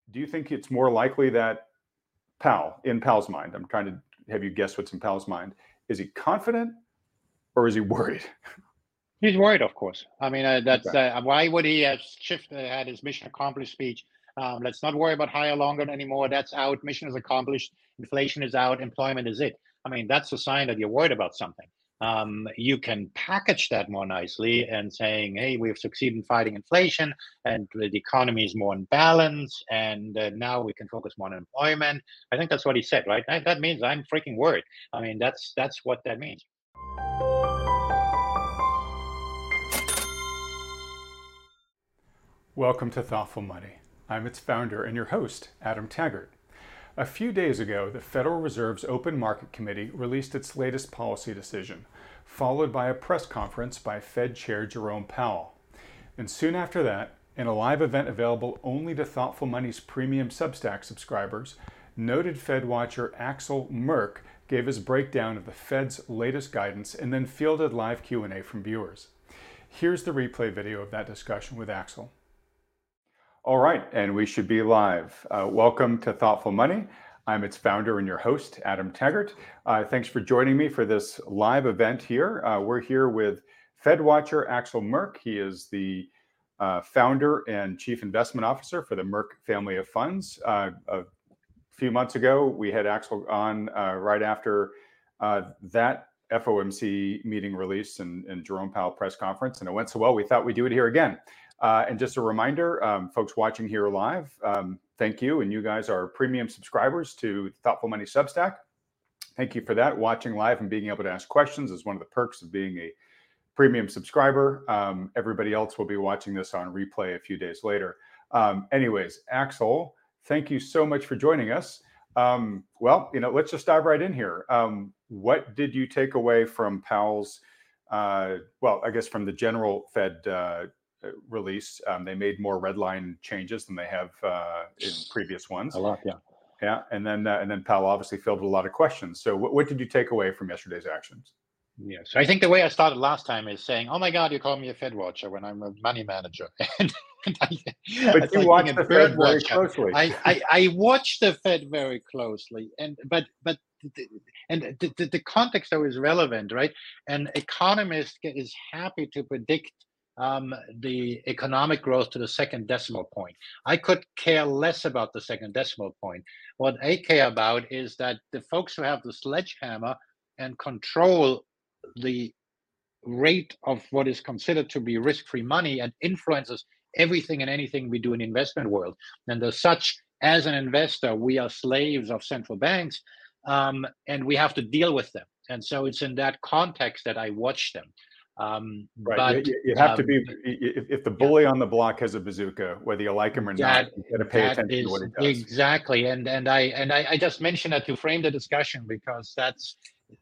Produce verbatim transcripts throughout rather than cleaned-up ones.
do you think it's more likely that Powell, in Powell's mind, I'm trying to have you guess what's in Powell's mind, is he confident or is he worried? He's worried, of course. I mean, uh, that's okay. uh, why would he have shift, uh, had his mission accomplished speech? Um, let's not worry about higher, longer anymore. That's out. Mission is accomplished. Inflation is out. Employment is it. I mean, that's a sign that you're worried about something. Um, you can package that more nicely and saying, hey, we've succeeded in fighting inflation and the economy is more in balance and uh, now we can focus more on employment. I think that's what he said, right? That means I'm freaking worried. I mean, that's that's what that means. Welcome to Thoughtful Money. I'm its founder and your host, Adam Taggart. A few days ago, the Federal Reserve's Open Market Committee released its latest policy decision, followed by a press conference by Fed Chair Jerome Powell. And soon after that, in a live event available only to Thoughtful Money's premium Substack subscribers, noted Fed watcher Axel Merk gave his breakdown of the Fed's latest guidance and then fielded live Q and A from viewers. Here's the replay video of that discussion with Axel. All right, and we should be live. Uh, welcome to Thoughtful Money. I'm its founder and your host, Adam Taggart. Uh, thanks for joining me for this live event here. Uh, we're here with Fed watcher Axel Merk. He is the uh, founder and chief investment officer for the Merk family of funds. Uh, a few months ago, we had Axel on uh, right after uh, that F O M C meeting release and, and Jerome Powell press conference, and it went so well, we thought we'd do it here again. Uh, and just a reminder, um, folks watching here live, um, thank you. And you guys are premium subscribers to Thoughtful Money Substack. Thank you for that. Watching live and being able to ask questions is one of the perks of being a premium subscriber. Um, everybody else will be watching this on replay a few days later. Um, anyways, Axel, thank you so much for joining us. Um, well, you know, let's just dive right in here. Um, what did you take away from Powell's, uh, well, I guess from the general Fed uh, release? Um, they made more red line changes than they have uh, in previous ones. A lot, yeah. Yeah, and then uh, and then Powell obviously fielded a lot of questions. So what, what did you take away from yesterday's actions? Yes, I think the way I started last time is saying, "Oh my God, you call me a Fed watcher when I'm a money manager." and, and I, but you like watch the Fed very watcher. closely. I, I I watch the Fed very closely, and but but the, and the, the, the context though is relevant, right? An economist is happy to predict um, the economic growth to the second decimal point. I could care less about the second decimal point. What I care about is that the folks who have the sledgehammer and control the rate of what is considered to be risk-free money and influences everything and anything we do in the investment world. And as such, as an investor, we are slaves of central banks, um, and we have to deal with them. And so it's in that context that I watch them. Um, right. But you, you have um, to be, if, if the bully yeah. on the block has a bazooka, whether you like him or that, not, you got to pay attention is, to what he does. Exactly. And and I and I, I just mentioned that to frame the discussion because that's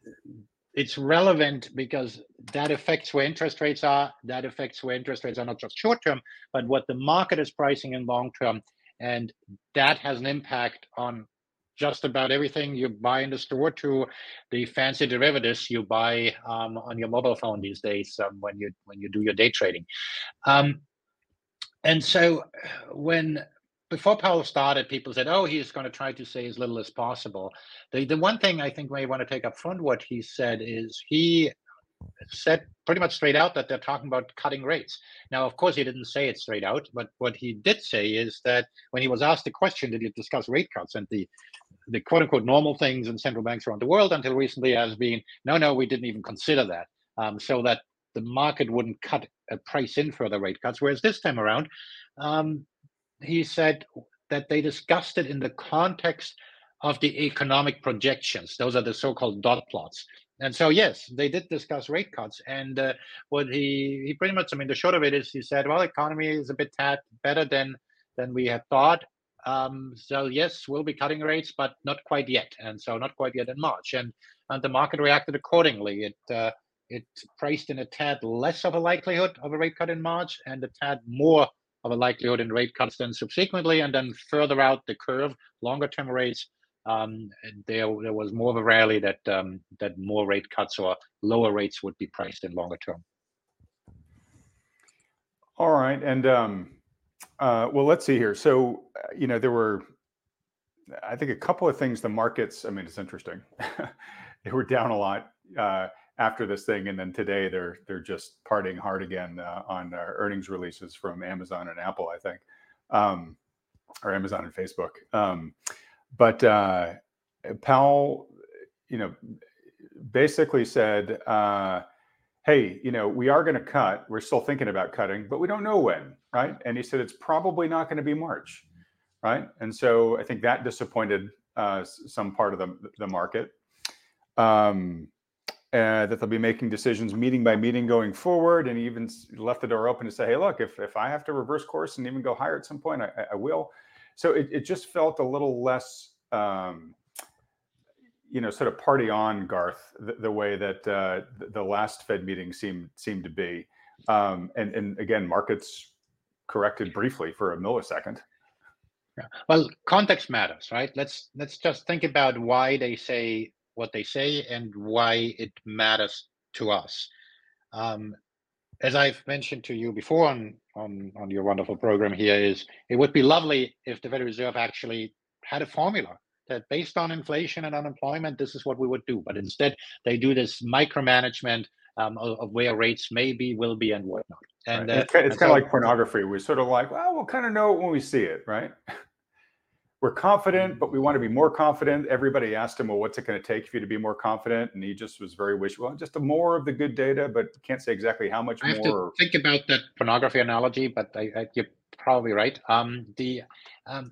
it's relevant because that affects where interest rates are. That affects where interest rates are not just short term, but what the market is pricing in long term. And that has an impact on just about everything you buy in the store to the fancy derivatives you buy um, on your mobile phone these days um, when you when you do your day trading. Um, and so when before Powell started, people said, oh, he's going to try to say as little as possible. The, the one thing I think we want to take up front what he said is he said pretty much straight out that they're talking about cutting rates. Now, of course, he didn't say it straight out, but what he did say is that when he was asked the question, did you discuss rate cuts? And the, the quote unquote normal things in central banks around the world until recently has been, no, no, we didn't even consider that. Um, so that the market wouldn't cut a price in further rate cuts. Whereas this time around, um, he said that they discussed it in the context of the economic projections. Those are the so-called dot plots. And so, yes, they did discuss rate cuts. And uh, what he, he pretty much, I mean, the short of it is he said, well, economy is a bit tad better than, than we had thought. Um, so, yes, we'll be cutting rates, but not quite yet. And so not quite yet in March. And, and the market reacted accordingly. It, uh, it priced in a tad less of a likelihood of a rate cut in March and a tad more of a likelihood in rate cuts then subsequently. And then further out the curve, longer term rates, Um, there, there was more of a rally that um, that more rate cuts or lower rates would be priced in longer term. All right, and um, Uh, well, let's see here. So, uh, you know, there were, I think, a couple of things. The markets, I mean, it's interesting. They were down a lot uh, after this thing, and then today they're they're just partying hard again uh, on uh, earnings releases from Amazon and Apple, I think, um, or Amazon and Facebook. Um, but uh, Powell, you know, basically said, uh, hey, you know, we are going to cut. We're still thinking about cutting, but we don't know when, right? And he said it's probably not going to be March, right? And so I think that disappointed uh, some part of the, the market. Um, uh, that they'll be making decisions meeting by meeting going forward, and he even left the door open to say, hey, look, if, if I have to reverse course and even go higher at some point, I, I will. So it, it just felt a little less, um, you know, sort of party on, Garth, the, the way that uh, the, the last Fed meeting seemed seemed to be. Um, and, and again, markets corrected briefly for a millisecond. Yeah. Well, context matters, right? Let's let's just think about why they say what they say and why it matters to us. Um, as I've mentioned to you before on, on, on your wonderful program here, is it would be lovely if the Federal Reserve actually had a formula that based on inflation and unemployment, this is what we would do. But instead, they do this micromanagement um, of, of where rates may be, will be, and whatnot. And right. uh, it's, it's and kind of so, like pornography. We're sort of like, well, we'll kind of know it when we see it, right? We're confident, but we want to be more confident. Everybody asked him, well, what's it going to take for you to be more confident? And he just was very wish, well, just a more of the good data, but can't say exactly how much I have more. to think about that pornography analogy, but I, I, you're probably right. Um, the um,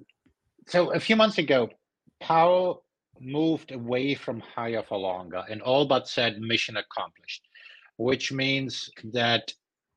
so a few months ago, Powell moved away from higher for longer and all but said mission accomplished, which means that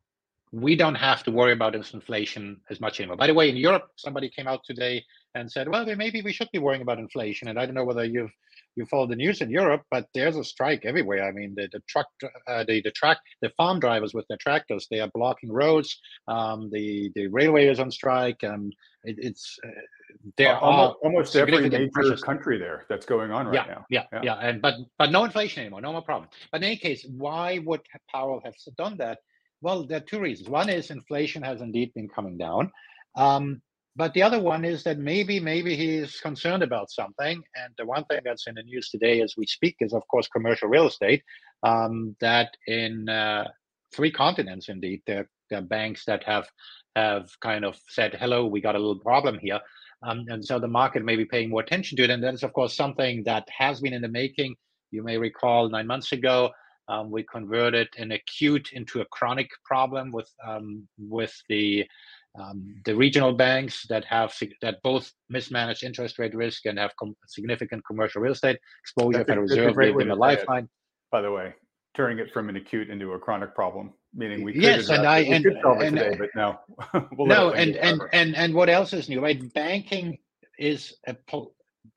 we don't have to worry about this inflation as much anymore. By the way, in Europe, somebody came out today and said, well, maybe we should be worrying about inflation. And I don't know whether you've you follow the news in Europe, but there's a strike everywhere. I mean, the, the truck, uh, the the track, the farm drivers with their tractors, they are blocking roads. Um, the the railway is on strike. Um, it, it's uh, there almost, are almost every major pressures. country there that's going on right yeah, now. Yeah, yeah, yeah, and but but no inflation anymore, no more problem. But in any case, why would Powell have done that? Well, there are two reasons. One is inflation has indeed been coming down. Um, but the other one is that maybe, maybe he's concerned about something. And the one thing that's in the news today as we speak is, of course, commercial real estate. Um, that in uh, three continents, indeed, there, there are banks that have have kind of said, hello, we got a little problem here. Um, and so the market may be paying more attention to it. And that's, of course, something that has been in the making. You may recall nine months ago, Um, we converted an acute into a chronic problem with um, with the um, the regional banks that have that both mismanage interest rate risk and have com- significant commercial real estate exposure. That's a, Federal that's a Reserve great gave way them to a say lifeline. it, by the way, turning it from an acute into a chronic problem, meaning we could Yes, and I it. We and, could solve it and today, but no, we'll no, let it and and forever. and and what else is new? Right, banking is a po-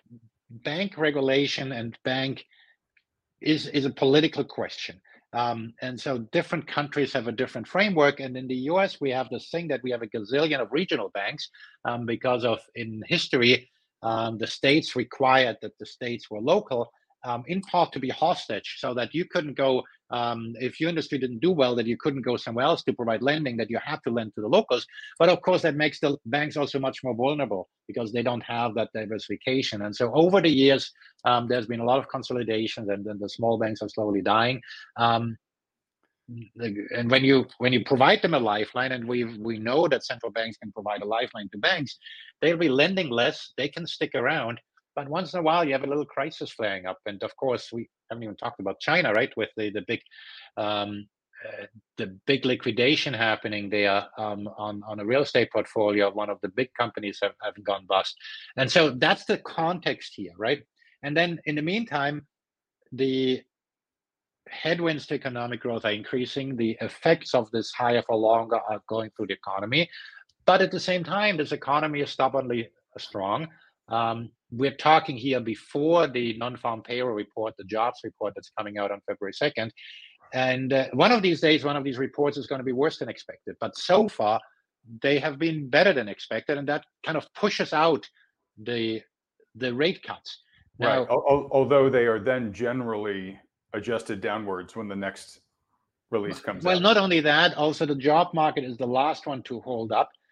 bank regulation and bank is is a political question. Um, and so different countries have a different framework. And in the U S, we have this thing that we have a gazillion of regional banks um, because of in history, um, the states required that the states were local, um, in part to be hostage, so that you couldn't go, um, if your industry didn't do well, that you couldn't go somewhere else to provide lending, that you had to lend to the locals. But of course, that makes the banks also much more vulnerable because they don't have that diversification. And so over the years, um, there's been a lot of consolidation, and then the small banks are slowly dying. Um, and when you when you provide them a lifeline, and we we know that central banks can provide a lifeline to banks, they'll be lending less. They can stick around, but once in a while you have a little crisis flaring up. And of course, we haven't even talked about China, right? With the the big um, uh, the big liquidation happening there um, on on a real estate portfolio. One of the big companies have, have gone bust, and so that's the context here, right? And then in the meantime, the headwinds to economic growth are increasing. The effects of this higher for longer are going through the economy. But at the same time, this economy is stubbornly strong. Um, we're talking here before the non-farm payroll report, the jobs report that's coming out on February second. And uh, one of these days, one of these reports is going to be worse than expected. But so far, they have been better than expected. And that kind of pushes out the, the rate cuts. Now, right. Now, Although they are then generally adjusted downwards when the next release comes well, out. Well, not only that, also the job market is the last one to hold up.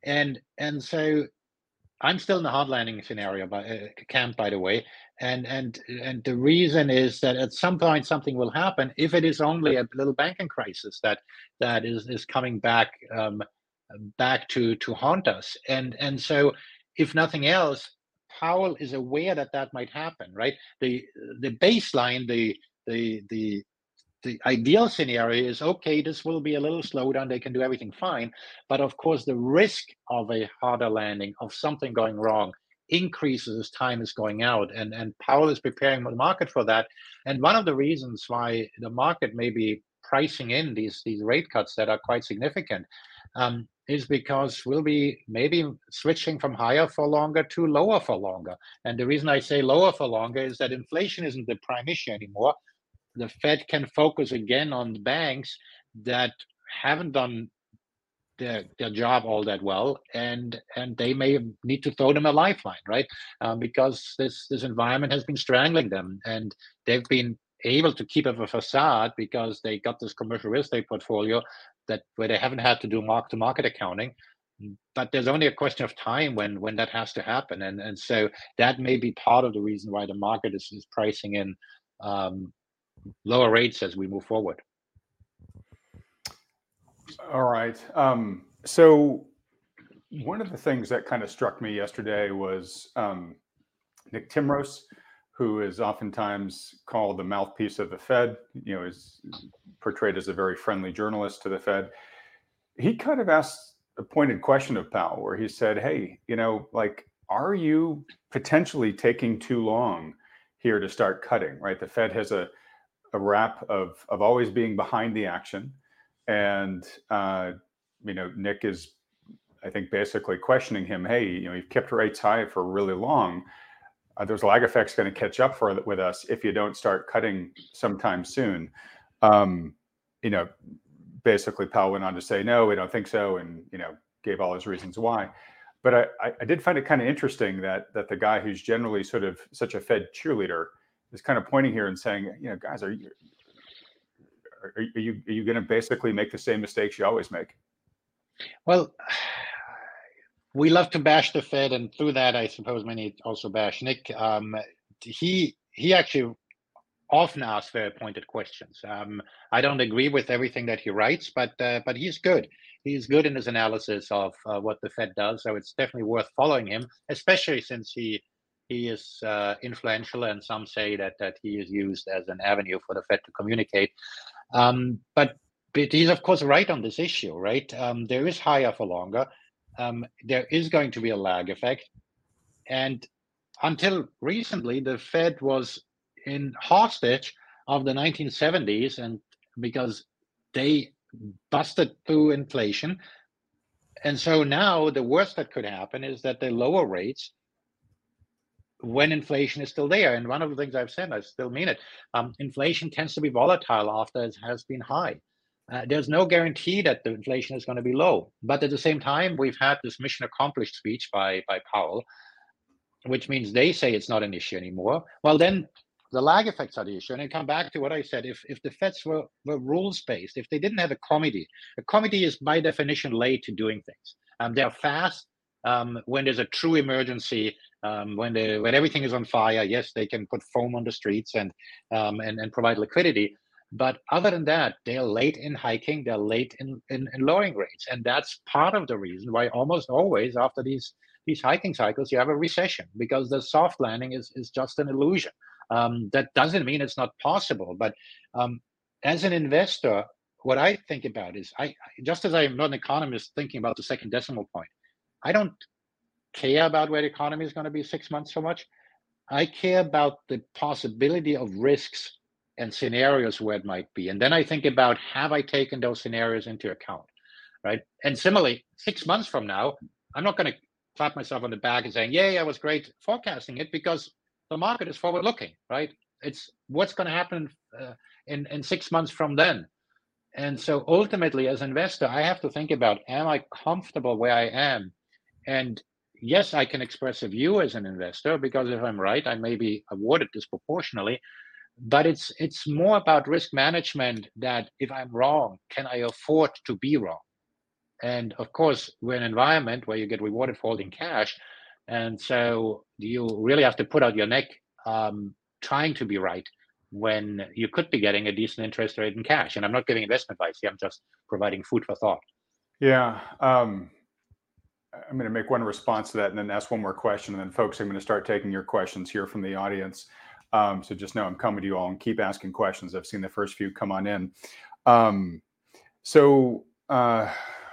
And and so I'm still in the hard landing scenario, by uh, camp, by the way, and and and the reason is that at some point something will happen. If it is only a little banking crisis that that is is coming back um, back to to haunt us, and and so if nothing else, Powell is aware that that might happen, right? The the baseline, the the the the ideal scenario is, okay, this will be a little slowdown, they can do everything fine, but of course the risk of a harder landing, of something going wrong, increases as time is going out, and and Powell is preparing the market for that. And one of the reasons why the market may be pricing in these these rate cuts that are quite significant um, is because we'll be maybe switching from higher for longer to lower for longer. And the reason I say lower for longer is that inflation isn't the prime issue anymore. The Fed can focus again on the banks that haven't done their, their job all that well, and and they may need to throw them a lifeline, right? Um, because this this environment has been strangling them, and they've been able to keep up a facade because they got this commercial real estate portfolio that where they haven't had to do mark to market accounting. But there's only a question of time when when that has to happen, and and so that may be part of the reason why the market is, is pricing in um, lower rates as we move forward. All right. Um, so one of the things that kind of struck me yesterday was um, Nick Timros, who is oftentimes called the mouthpiece of the Fed, you know, is portrayed as a very friendly journalist to the Fed. He kind of asked a pointed question of Powell where he said, hey, you know, like, are you potentially taking too long here to start cutting, right? The Fed has a, a rap of, of always being behind the action. And, uh, you know, Nick is, I think, basically questioning him, hey, you know, you've kept rates high for really long. Uh, there's lag effects going to catch up for with us if you don't start cutting sometime soon. Um, you know, basically Powell went on to say, no, we don't think so. And, you know, gave all his reasons why. But I, I did find it kind of interesting that that the guy who's generally sort of such a Fed cheerleader is kind of pointing here and saying, you know, guys, are you, are you, are you going to basically make the same mistakes you always make? Well, we love to bash the Fed, and through that, I suppose many also bash Nick. Um, he he actually often asks very pointed questions. Um, I don't agree with everything that he writes, but uh, but he's good. He's good in his analysis of uh, what the Fed does, so it's definitely worth following him, especially since he he is uh, influential, and some say that that he is used as an avenue for the Fed to communicate. Um, but but he's of course right on this issue, right? Um, there is higher for longer. Um, there is going to be a lag effect. And until recently, the Fed was in hostage of the nineteen seventies, and because they busted through inflation. And so now the worst that could happen is that they lower rates when inflation is still there. And one of the things I've said, I still mean it, um, inflation tends to be volatile after it has been high. Uh, there's no guarantee that the inflation is going to be low. But at the same time, we've had this mission accomplished speech by, by Powell, which means they say it's not an issue anymore. Well, then the lag effects are the issue. And I come back to what I said, if, if the Feds were, were rules-based, if they didn't have a committee, a committee is by definition late to doing things. Um, they're fast um, when there's a true emergency, um, when, the, when everything is on fire. Yes, they can put foam on the streets and, um, and, and provide liquidity. But other than that, they're late in hiking, they're late in, in, in lowering rates. And that's part of the reason why almost always after these, these hiking cycles, you have a recession, because the soft landing is, is just an illusion. Um, that doesn't mean it's not possible. But um, as an investor, what I think about is, I just as I'm not an economist thinking about the second decimal point, I don't care about where the economy is going to be six months so much. I care about the possibility of risks and scenarios where it might be. And then I think about, have I taken those scenarios into account, right? And similarly, six months from now, I'm not going to clap myself on the back and saying, yay, I was great forecasting it, because the market is forward looking, right? It's what's going to happen uh, in, in six months from then. And so ultimately, as an investor, I have to think about, am I comfortable where I am? And yes, I can express a view as an investor, because if I'm right, I may be awarded disproportionately. But it's it's more about risk management, that if I'm wrong, can I afford to be wrong? and of course, we're in an environment where you get rewarded for holding cash. And so you really have to put out your neck um, trying to be right when you could be getting a decent interest rate in cash. And I'm not giving investment advice here, I'm just providing food for thought. Yeah. Um, I'm going to make one response to that and then ask one more question. And then, folks, I'm going to start taking your questions here from the audience. Um, so just know I'm coming to you all and keep asking questions. I've seen the first few come on in. Um, so uh,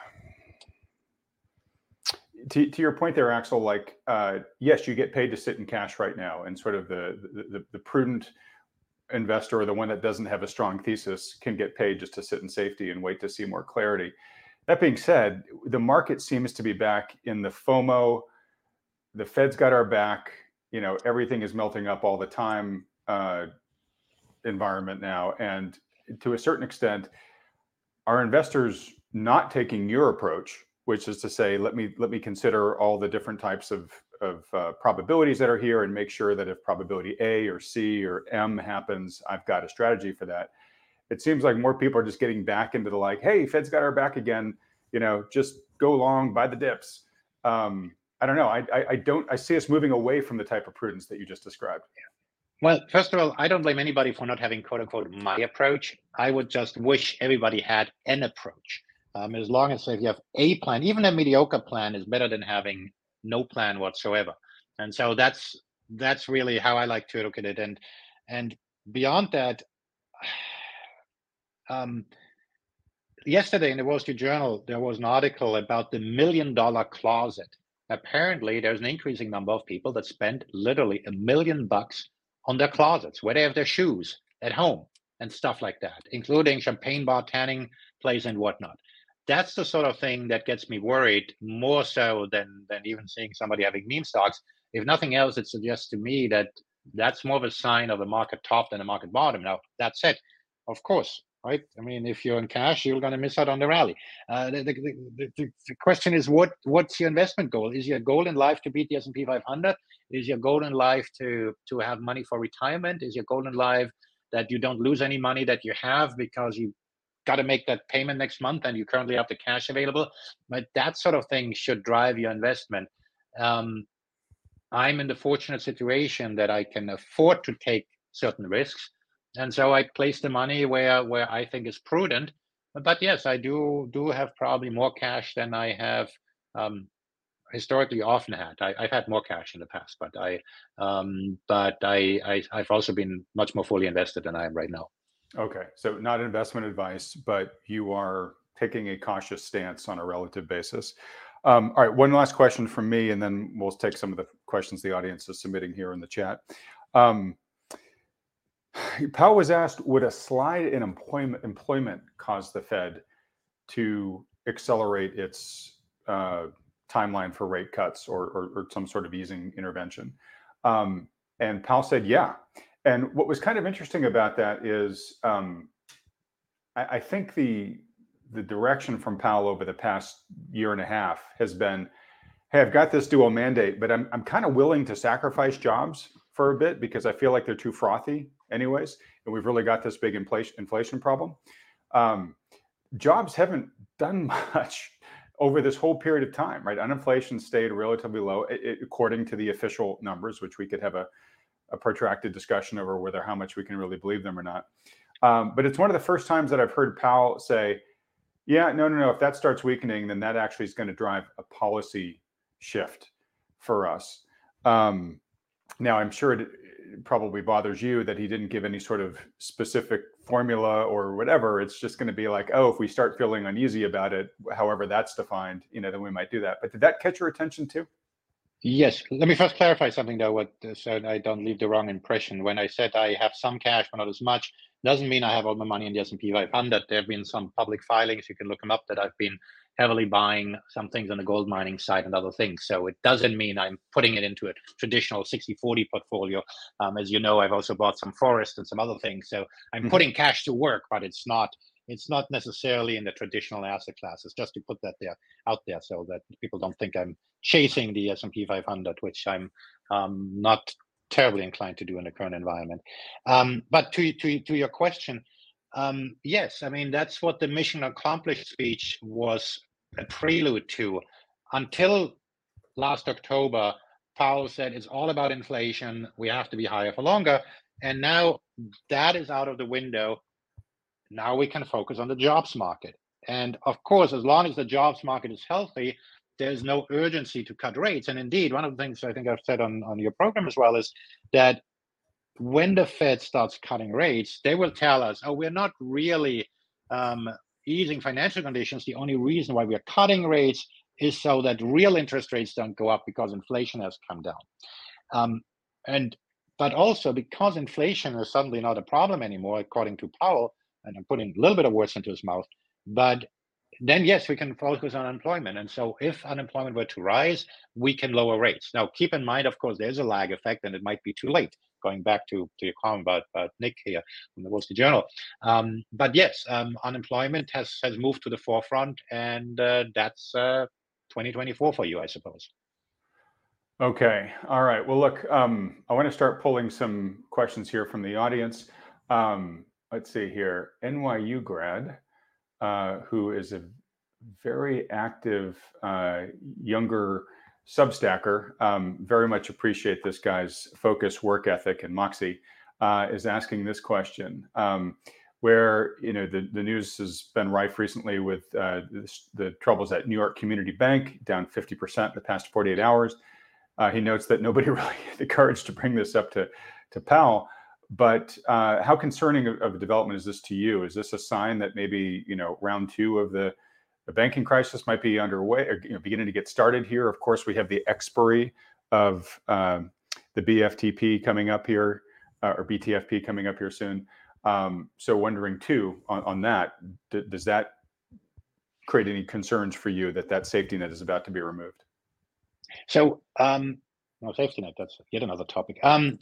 to, to your point there, Axel, like, uh, yes, you get paid to sit in cash right now. And sort of the, the, the prudent investor, or the one that doesn't have a strong thesis, can get paid just to sit in safety and wait to see more clarity. That being said, the market seems to be back in the FOMO. The Fed's got our back. You know, everything is melting up all the time uh, environment now. And to a certain extent, are investors not taking your approach, which is to say, let me let me consider all the different types of, of uh, probabilities that are here and make sure that if probability A or C or M happens, I've got a strategy for that. It seems like more people are just getting back into the like, hey, Fed's got our back again, you know, just go long, buy the dips. Um, I don't know. I, I, I don't, I see us moving away from the type of prudence that you just described. Well, first of all, I don't blame anybody for not having, quote unquote, my approach. I would just wish everybody had an approach. Um, as long as if you have a plan, even a mediocre plan is better than having no plan whatsoever. And so that's that's really how I like to look at it. And and beyond that, um, yesterday in the Wall Street Journal, there was an article about the million dollar closet. Apparently, there's an increasing number of people that spend literally a million bucks on their closets, where they have their shoes at home and stuff like that, including champagne bar, tanning place, and whatnot. That's the sort of thing that gets me worried, more so than than even seeing somebody having meme stocks. If nothing else, it suggests to me that that's more of a sign of a market top than a market bottom. Now, that said, of course, right? I mean, if you're in cash, you're going to miss out on the rally. Uh, the, the, the, the question is, what what's your investment goal? Is your goal in life to beat the S and P five hundred? Is your goal in life to to have money for retirement? Is your goal in life that you don't lose any money that you have because you got to make that payment next month and you currently have the cash available? But that sort of thing should drive your investment. Um, I'm in the fortunate situation that I can afford to take certain risks. And so I place the money where, where I think is prudent. But yes, I do do have probably more cash than I have um, historically often had. I, I've had more cash in the past, but I um, but I, I I've also been much more fully invested than I am right now. Okay, so not investment advice, but you are taking a cautious stance on a relative basis. Um, all right, one last question from me, and then we'll take some of the questions the audience is submitting here in the chat. Um, Powell was asked, would a slide in employment employment cause the Fed to accelerate its uh, timeline for rate cuts or, or, or some sort of easing intervention? Um, and Powell said, yeah. And what was kind of interesting about that is um, I, I think the the direction from Powell over the past year and a half has been, hey, I've got this dual mandate, but I'm I'm kind of willing to sacrifice jobs for a bit because I feel like they're too frothy anyways, and we've really got this big inflation inflation problem. Um, jobs haven't done much over this whole period of time, right? Uninflation stayed relatively low, it, it, according to the official numbers, which we could have a, a protracted discussion over whether how much we can really believe them or not. Um, but it's one of the first times that I've heard Powell say, yeah, no, no, no, if that starts weakening, then that actually is going to drive a policy shift for us. Um, now, I'm sure it, it probably bothers you that he didn't give any sort of specific formula or whatever. It's just going to be like, oh, if we start feeling uneasy about it, however that's defined, you know, then we might do that. But did that catch your attention too? Yes. Let me first clarify something though, what, so I don't leave the wrong impression. When I said I have some cash, but not as much, doesn't mean I have all my money in the S and P five hundred. There have been some public filings, you can look them up, that I've been heavily buying some things on the gold mining side and other things. So it doesn't mean I'm putting it into a traditional sixty forty portfolio. Um, as you know, I've also bought some forest and some other things. So I'm mm-hmm. putting cash to work, but it's not it's not necessarily in the traditional asset classes, just to put that there out there so that people don't think I'm chasing the S and P five hundred, which I'm um, not terribly inclined to do in the current environment. Um, but to, to, to your question, um, yes, I mean, that's what the mission accomplished speech was a prelude to. Until last October, Powell said it's all about inflation. We have to be higher for longer. And now that is out of the window. Now we can focus on the jobs market. And of course, as long as the jobs market is healthy, there's no urgency to cut rates. And indeed, one of the things I think I've said on, on your program as well is that when the Fed starts cutting rates, they will tell us, oh, we're not really um, easing financial conditions. The only reason why we're cutting rates is so that real interest rates don't go up because inflation has come down. Um, and but also because inflation is suddenly not a problem anymore, according to Powell, and I'm putting a little bit of words into his mouth, but then yes, we can focus on unemployment. And so if unemployment were to rise, we can lower rates. Now, keep in mind, of course, there's a lag effect and it might be too late, going back to, to your comment about, about Nick here from the Wall Street Journal. Um, but yes, um, unemployment has, has moved to the forefront, and uh, that's uh, twenty twenty-four for you, I suppose. Okay. All right. Well, look, um, I want to start pulling some questions here from the audience. Um, let's see here. N Y U grad, uh, who is a very active uh, younger Substacker, um, very much appreciate this guy's focus, work ethic, and moxie, uh, is asking this question. Um, where, you know, the, the news has been rife recently with uh, this, the troubles at New York Community Bank, down fifty percent in the past forty-eight hours. Uh, he notes that nobody really had the courage to bring this up to, to Powell. But uh, how concerning of, of a development is this to you? Is this a sign that maybe, you know, round two of the, the banking crisis might be underway, or, you know, beginning to get started here? Of course, we have the expiry of um, the B F T P coming up here, uh, or B T F P coming up here soon. Um, so wondering too on, on that, d- does that create any concerns for you that that safety net is about to be removed? So, um, no, safety net, that's yet another topic. Um,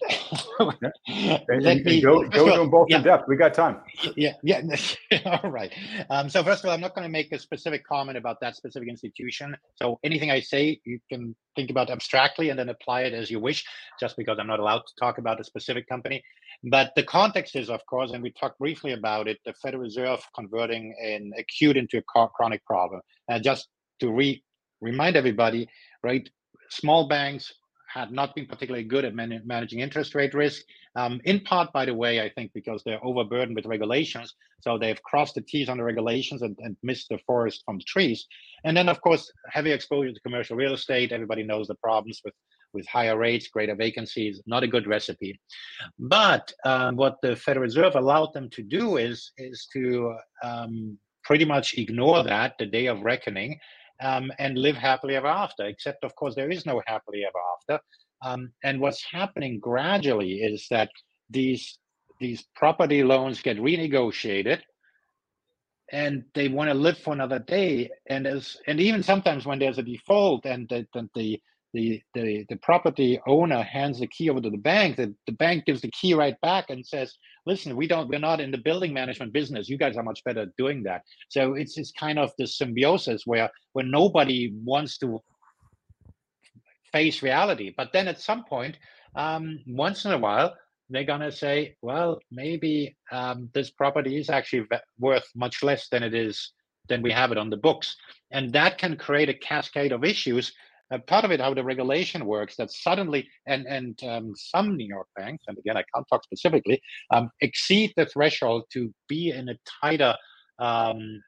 yeah. Let me go, go to them both yeah. in depth. We got time. Yeah, yeah. All right. Um, so first of all, I'm not going to make a specific comment about that specific institution. So anything I say, you can think about abstractly and then apply it as you wish, just because I'm not allowed to talk about a specific company. But the context is, of course, and we talked briefly about it, the Federal Reserve converting an acute into a chronic problem. Uh, just to re remind everybody, right? Small banks had not been particularly good at man managing interest rate risk, um, in part, by the way, I think because they're overburdened with regulations. So they've crossed the T's on the regulations and, and missed the forest from the trees. And then, of course, heavy exposure to commercial real estate. Everybody knows the problems with, with higher rates, greater vacancies, not a good recipe. But um, what the Federal Reserve allowed them to do is, is to um, pretty much ignore that, the day of reckoning, Um, and live happily ever after, except, of course, there is no happily ever after. Um, and what's happening gradually is that these, these property loans get renegotiated and they want to live for another day. And as and even sometimes when there's a default and the, the, the, the, the property owner hands the key over to the bank, the, the bank gives the key right back and says, listen, we don't, we're not in the building management business. You guys are much better at doing that. So it's this kind of this symbiosis where, where nobody wants to face reality. But then at some point, um, once in a while, they're going to say, well, maybe um, this property is actually worth much less than it is, than we have it on the books. And that can create a cascade of issues. Uh, part of it, how the regulation works, that suddenly, and and um, some New York banks, and again, I can't talk specifically, um, exceed the threshold to be in a tighter um,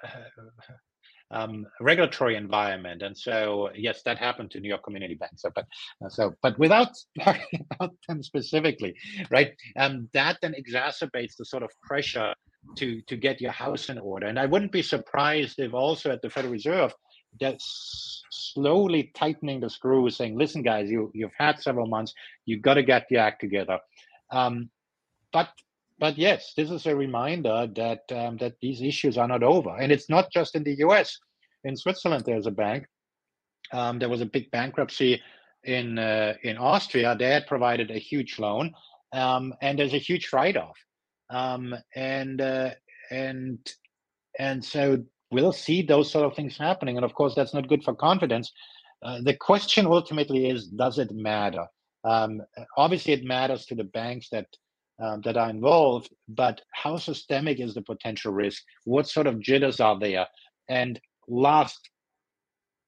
um, regulatory environment. And so, yes, that happened to New York Community Bank. So, but so, but without talking about them specifically, right? Um, that then exacerbates the sort of pressure to to get your house in order. And I wouldn't be surprised if also at the Federal Reserve, that's slowly tightening the screws, saying, listen, guys, you, you've had several months, you've got to get your act together. Um, but but yes, this is a reminder that um, that these issues are not over. And it's not just in the U S. In Switzerland, there's a bank. Um, there was a big bankruptcy in uh, in Austria. They had provided a huge loan, um, and there's a huge write-off. Um, and uh, and and so we'll see those sort of things happening. And of course, that's not good for confidence. Uh, the question ultimately is, does it matter? Um, obviously, it matters to the banks that um, that are involved, but how systemic is the potential risk? What sort of jitters are there? And last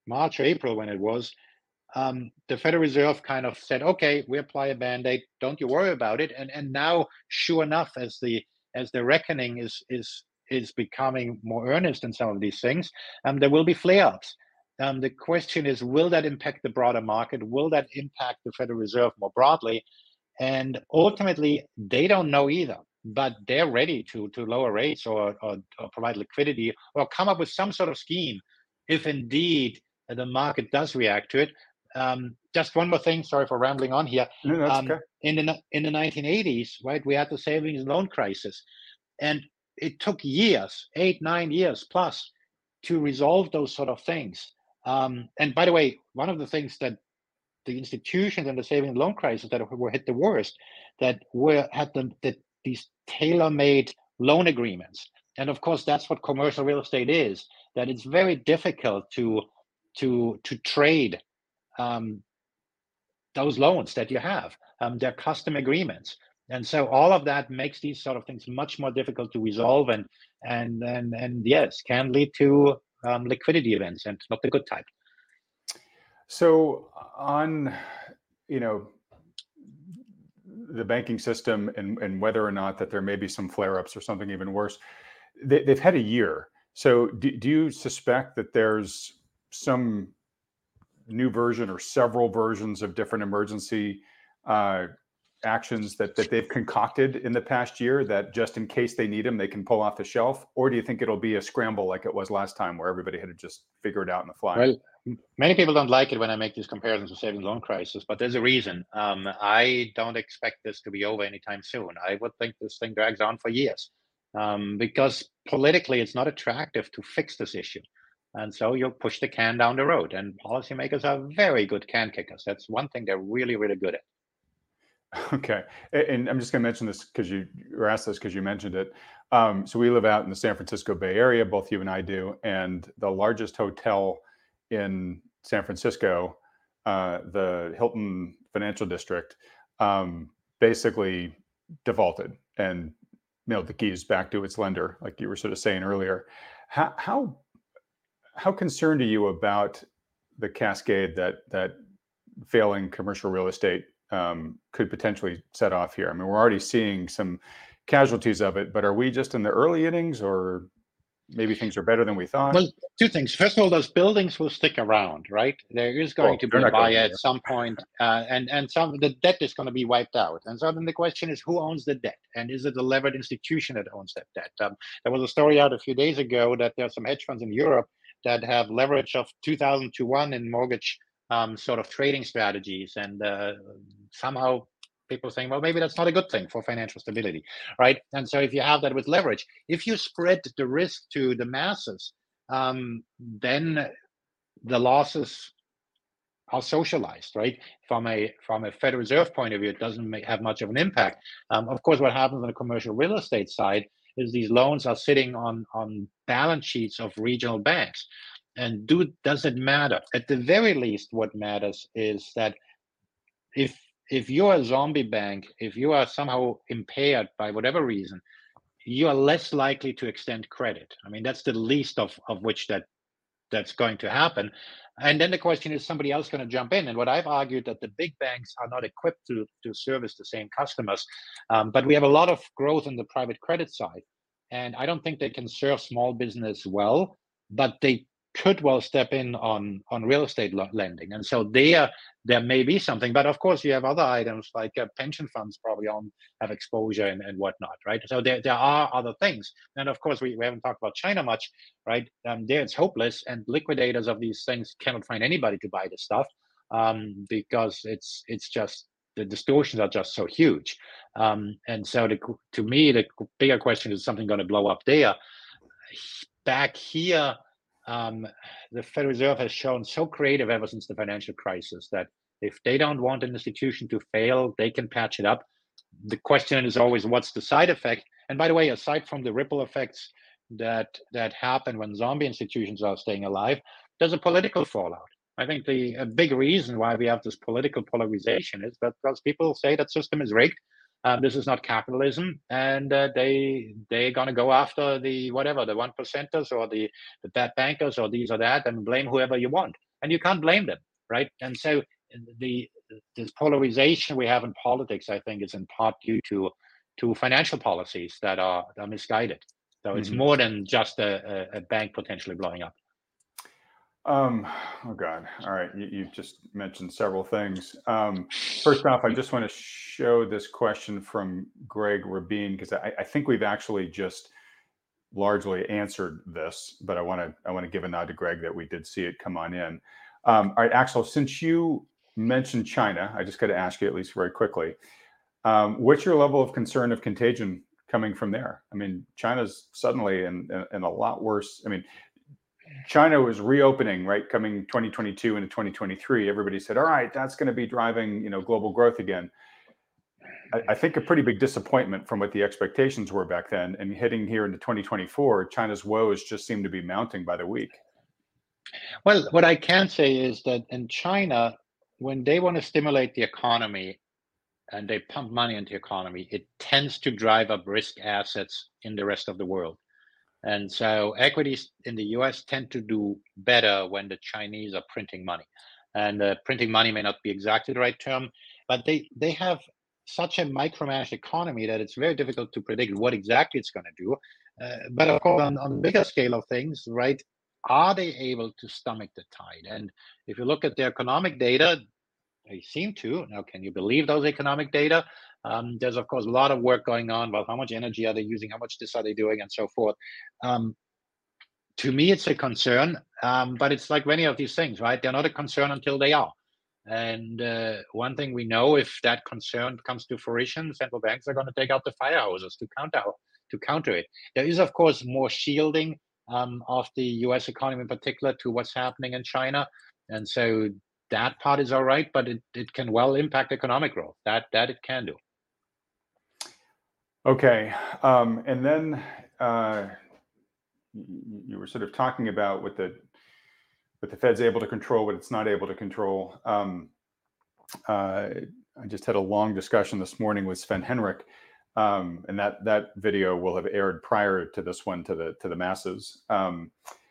March or April when it was, um, the Federal Reserve kind of said, okay, we apply a band-aid, don't you worry about it. And and now, sure enough, as the as the reckoning is is is becoming more earnest in some of these things, um, there will be flare-ups. Um, the question is, will that impact the broader market? Will that impact the Federal Reserve more broadly? And ultimately, they don't know either, but they're ready to to lower rates or, or, or provide liquidity or come up with some sort of scheme if indeed the market does react to it. Um, just one more thing. Sorry for rambling on here. No, that's Um, okay. in the in the nineteen eighties, right, we had the savings and loan crisis, and it took years, eight, nine years plus, to resolve those sort of things. Um, and by the way, one of the things that the institutions and the savings and loan crisis that were hit the worst, that were had the, the these tailor-made loan agreements. And of course, that's what commercial real estate is. That it's very difficult to to to trade um, those loans that you have. Um, they're custom agreements, and so all of that makes these sort of things much more difficult to resolve, and and and and yes, can lead to um, liquidity events, and not the good type. So on, you know, the banking system and, and whether or not that there may be some flare-ups or something even worse, they, they've had a year. So do, do you suspect that there's some new version or several versions of different emergency uh, actions that, that they've concocted in the past year that just in case they need them, they can pull off the shelf? Or do you think it'll be a scramble like it was last time where everybody had to just figure it out on the fly? Well, many people don't like it when I make these comparisons to savings loan crisis, but there's a reason. Um, I don't expect this to be over anytime soon. I would think this thing drags on for years um, because politically it's not attractive to fix this issue. And so you'll push the can down the road. And policymakers are very good can kickers. That's one thing they're really, really good at. Okay. And I'm just going to mention this because you were asked this because you mentioned it. Um, so we live out in the San Francisco Bay Area, both you and I do. And the largest hotel in San Francisco, uh, the Hilton Financial District, um, basically defaulted and mailed the keys back to its lender, like you were sort of saying earlier. How how, how concerned are you about the cascade that that failing commercial real estate um, could potentially set off here? I mean, we're already seeing some casualties of it, but are we just in the early innings, or maybe things are better than we thought? Well, two things. First of all, those buildings will stick around, right? There is going Well, to be they're a not going buyer at anywhere. some point, uh, and and some the debt is going to be wiped out. And so then the question is, who owns the debt, and is it a levered institution that owns that debt? Um, there was a story out a few days ago that there are some hedge funds in Europe that have leverage of two thousand to one in mortgage um, sort of trading strategies, and uh, somehow people saying, well, maybe that's not a good thing for financial stability, right? And so if you have that with leverage, if you spread the risk to the masses, um, then the losses are socialized, right? From a from a Federal Reserve point of view, it doesn't make, have much of an impact. Um, of course, what happens on the commercial real estate side is these loans are sitting on on balance sheets of regional banks, and do does it matter? At the very least, what matters is that if if you're a zombie bank, if you are somehow impaired by whatever reason, you are less likely to extend credit. I mean, that's the least of, of which that that's going to happen. And then the question is, somebody else going to jump in? And what I've argued that the big banks are not equipped to, to service the same customers. Um, but we have a lot of growth on the private credit side. And I don't think they can serve small business well, but they could well step in on on real estate lending. And so there there may be something, but of course you have other items like uh, pension funds probably on have exposure and, and whatnot, right? So there, there are other things. And of course we, we haven't talked about China much, right? Um, there it's hopeless, and liquidators of these things cannot find anybody to buy this stuff um, because it's it's just the distortions are just so huge. Um, and so the, to me, the bigger question is something going to blow up there. Back here, um, the Federal Reserve has shown so creative ever since the financial crisis that if they don't want an institution to fail, they can patch it up. The question is always, what's the side effect? And by the way, aside from the ripple effects that that happen when zombie institutions are staying alive, there's a political fallout. I think the a big reason why we have this political polarization is that because people say that system is rigged. Um, this is not capitalism, and uh, they they're gonna go after the whatever the one percenters or the the bad bankers or these or that, and blame whoever you want. and you can't blame them, right? And so the this polarization we have in politics, I think, is in part due to to financial policies that are, are misguided. So it's Mhm. more than just a, a, a bank potentially blowing up. Um, oh God. All right. You, you've just mentioned several things. Um, first off, I just want to show this question from Greg Rabin, because I, I think we've actually just largely answered this, but I want to I want to give a nod to Greg that we did see it come on in. Um, all right, Axel, since you mentioned China, I just got to ask you at least very quickly, um, what's your level of concern of contagion coming from there? I mean, China's suddenly in, in, in a lot worse. I mean, China was reopening, right, coming twenty twenty-two into twenty twenty-three. Everybody said, all right, that's going to be driving, you know, global growth again. I, I think a pretty big disappointment from what the expectations were back then. And heading here into twenty twenty-four, China's woes just seem to be mounting by the week. Well, what I can say is that in China, when they want to stimulate the economy and they pump money into the economy, it tends to drive up risk assets in the rest of the world. And so equities in the U S tend to do better when the Chinese are printing money. And uh, printing money may not be exactly the right term, but they, they have such a micromanaged economy that it's very difficult to predict what exactly it's going to do. Uh, but of course, on, on a bigger scale of things, right, are they able to stomach the tide? And if you look at the economic data, they seem to. Now, can you believe those economic data? Um, there's, of course, a lot of work going on about how much energy are they using, how much this are they doing, and so forth. Um, to me, it's a concern, um, but it's like many of these things, right? They're not a concern until they are. And uh, one thing we know, if that concern comes to fruition, central banks are going to take out the fire hoses to counter to counter it. There is, of course, more shielding um, of the U S economy in particular to what's happening in China, and so that part is all right, but it, it can well impact economic growth. That that it can do. Okay, um, and then uh, you were sort of talking about what the what the Fed's able to control, what it's not able to control. Um, uh, I just had a long discussion this morning with Sven Henrik, um, and that that video will have aired prior to this one to the to the masses. Um,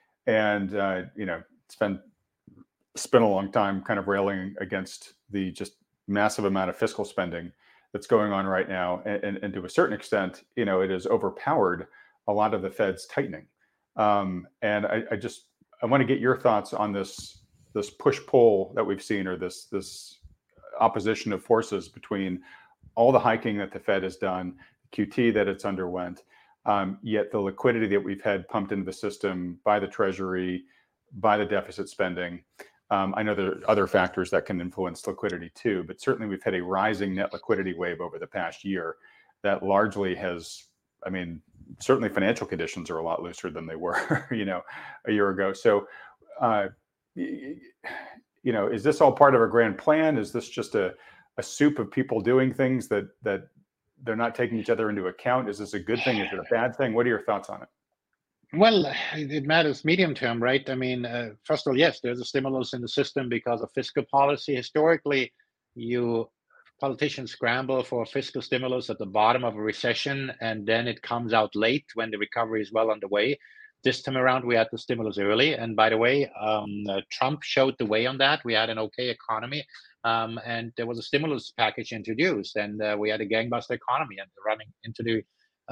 and uh, you know, Sven spent a long time kind of railing against the just massive amount of fiscal spending that's going on right now, and, and, and to a certain extent, you know, it has overpowered a lot of the Fed's tightening. Um, and I, I just I want to get your thoughts on this this push pull that we've seen, or this this opposition of forces between all the hiking that the Fed has done, Q T that it's underwent, um, yet the liquidity that we've had pumped into the system by the Treasury, by the deficit spending. Um, I know there are other factors that can influence liquidity too, but certainly we've had a rising net liquidity wave over the past year that largely has, I mean, certainly financial conditions are a lot looser than they were, you know, a year ago. So, uh, you know, is this all part of a grand plan? Is this just a, a soup of people doing things that that they're not taking each other into account? Is this a good thing? Is it a bad thing? What are your thoughts on it? Well, it matters medium term, right? I mean, uh, first of all, yes, there's a stimulus in the system because of fiscal policy. Historically, you politicians scramble for fiscal stimulus at the bottom of a recession, and then it comes out late when the recovery is well underway. This time around, we had the stimulus early, and by the way, um, uh, Trump showed the way on that. We had an okay economy, um, and there was a stimulus package introduced, and uh, we had a gangbuster economy and running into the